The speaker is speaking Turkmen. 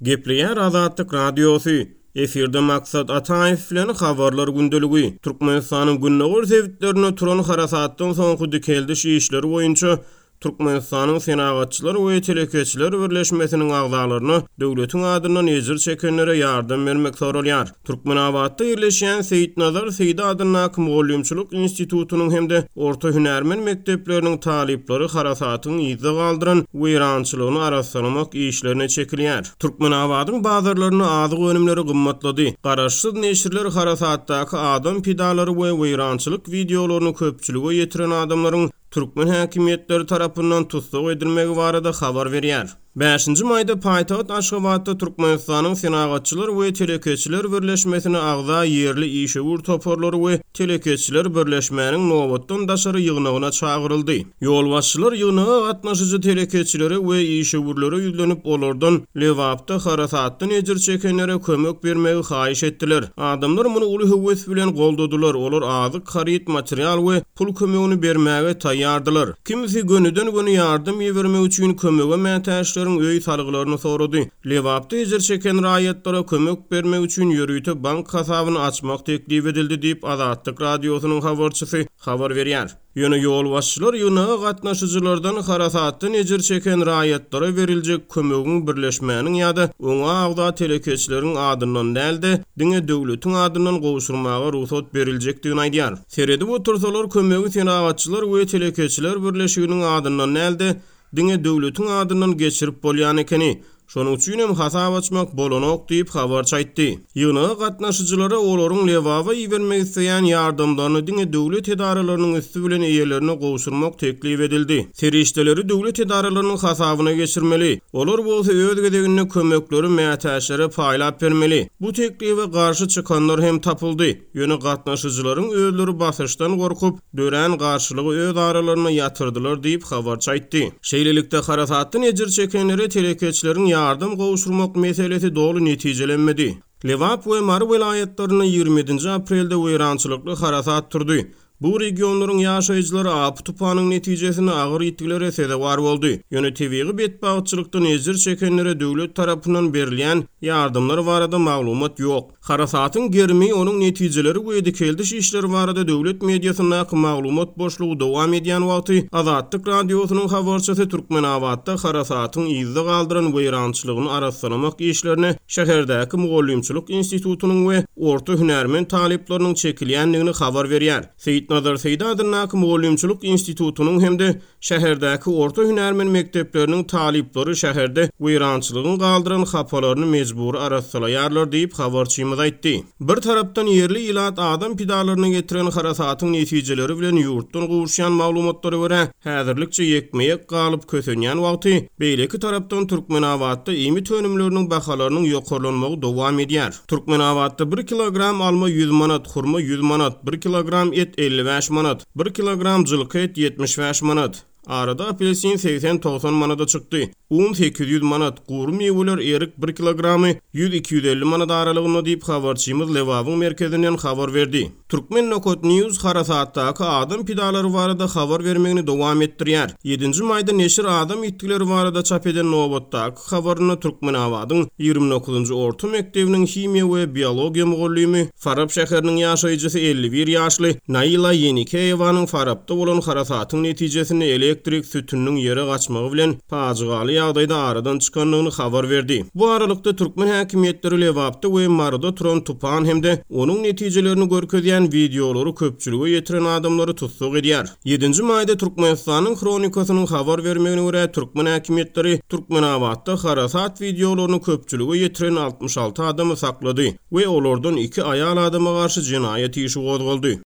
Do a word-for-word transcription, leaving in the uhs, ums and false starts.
Gepleýär Azatlyk Radiosu. Efirde maksat Ataýew bilen habarlar gündeligi. Türkmenistanyň günnäger sebitlerine turan harasatdan soňky dikeldiş işleri boýunça Türkmenistanyň senagatçylar we telekeçiler birleşmesiniň agzalaryny döwletiň adyndan ejir çekenlere ýardam bermek soralýar. Türkmenawatda ýerleşýän Seyit Nazar Seydi adyna Mugallimçilik institutunyň hemde orta hünärmen mektepleriniň talipleri harasatyň ýyzy galdyran weýrançylygyny araşdyrmak işlerine çekilýär. Türkmenawatyň bazarlaryny azyk önümleri gymmatlady. Garaşsyz neşirler harasatdaky adam pidalary we weýrançylyk videolaryny köpçülüge ýetiren adamlaryň Türkmen häkimetleri tarapyndan tutsak edilmegi barada habar berýär. beşinji maýda paýtagat Aşgabatda Türkmenistanyň senagatçylar we telekeçiler birleşmesine agza ýerli işegur toporlary we telekeçiler birleşmeniň nowatdan daşary ýygnagyna çagyryldy. Ýolbaşçylar ýygnaga gatnaşyjy telekeçilere we işegurlere ýüzlenip olardan lewapda harasatdan ejir çekenlere kömek bermegi haýyş etdiler. Adamlar muny uly höwes bilen goldadylar. Olar azyk haryt material we pul kömegini bermäge taýýardylar. Kimisi gönüden göni ýardym ýebermek üçin kömege mätäşler öý salgylaryny sorady. Lewapda ejir çeken raýatlara kömek bermek üçin ýörüýte bank hasabyny açmak teklip edildi diýip Azatlyk Radiosynyň habarçysy habar berýär. Ýöne ýolbaşçylar ýynaga gatnaşyjylardan harasatdan ejir çeken raýatlara beriljek kömegiň birleşmeniň ýa-da oňa agda telekeçileriň adyndan dälde diňe döwletiň adyndan gowşurmaga ruhsat beriljakdygyny aýdýar. Seredi bu tursalar kömegi senagatçylar we telekeçiler birleşiginiň adyndan dälde diňe döwletiň adyndan geçirip bolýan ekeni. Şonuň üçin hem hasap açmak bolanok diýip habarçy aýtdy. Ýynaga gatnaşyjylara olaryň lewaba ýebermek isleýän ýardamlaryny diňe döwlet edaralarynyň üstü bilen eýelerini gowşurmak teklip edildi. Serişdeleri döwlet edaralarynyň hasabyna geçirmeli. Olar bolsa öz gedeginde kömekleri mätäşlere paýlap bermeli. Bu teklipe garşy çykanlar hem tapyldy. Ýöne gatnaşyjylaryň özleri basyşdan gorkup dören garşylygy öz aralaryna ýatyrdylar diýip habarçy aýtdy. Şeýlelikde harasatdan ejir çekenlere telekeçileriň ýardam gowşurmak meselesi dolu netijelenmedi. Lewap we Mar vilayetlerine ýigrimenti aprelde weýrançylykly harasat turdy. Bu regionlaryň ýaşaýjylary apy tupanyň netijesini agyr ýitgilere sebäp boldy. Ýöne tebigy betbagçylykdan ejir çekenlere döwlet tarapyndan berilýän ýardamlar barada maglumat ýok. Harasatyň germi onuň netijeleri we dikeldiş işleri barada döwlet mediasyna maglumat boşlugy dowam edýän wagty Azatlyk Radiosynyň habarçysy Türkmenawatda harasatyň ýyzy galdyran weýrançylygyny araşdyrmak işlerini şäherdäki Mugallimçilik institutunyň we orta hünärmen talipleriniň çekilýänligini habar berýär. Seyit Nazar Seydi adyna Mugallimçilik institutunyň hemde şäherdäki orta hünärmen mektepleriniň talipleri şäherde weýrançylygyny galdyran hapalaryny mejbur araşdyrýarlar diýip habarçymyz aýtdy. Bir tarapdan ýerli ilat adam pidalaryny getiren harasatyň netijeleri bilen ýurtdan gowşýan maglumatlary görä häzirlikçe ýekmeyek galyp kösenýän wagty beýleki tarapdan Türkmenawatda ýemy tönümleriniň bahalarynyň ýokarlanmagy dowam edýär. Türkmenawatda bir kilogram alma ýüz manat, hurma ýüz manat, bir kilogram et elli beş manat, bir kilogram jylky et ýetmiş beş manat. Arada apelsin seksen doksan manada çykdy. Un sekiz yüz manat, guru meweler erik bir kilogramy yüz iki yüz elli manat aralygynda diýip habarçymyz Lewabyň merkezinden habar berdi. Türkmen Nokot News harasatdaky adam pidalary barada habar bermegini dowam etdirýär. ýedinji maýda neşir adam ýitgileri barada çap eden nowatdaky habaryny Türkmenawatyň ýygrimi dokuzunji orta mektebiniň himiýa we biologiýa mugallimi Farab şäheriniň ýaşaýjysy elli bir ýaşly Naila Yenikeýewanyň Farabda bolan harasatyň netijesini elektrik sütünüň ýere gaçmagy bilen paýygaly ýagdaýda aradan çykanlygyny habar berdi. Bu aralykda Türkmen häkimetleri Lewapda we Marda turan tupan hemde onuň netijelerini görkezýän videolary köpçülüge ýetiren adamlary tutsak edýär. ýedinji maýda Türkmenistanyň kronikasynyň habar bermegine görä Türkmen häkimetleri Türkmenawatda harasat videolaryny köpçülüge ýetiren altmış alty adamy saklady we olardan iki aýal adama garşy jinaýat işi gozuldy.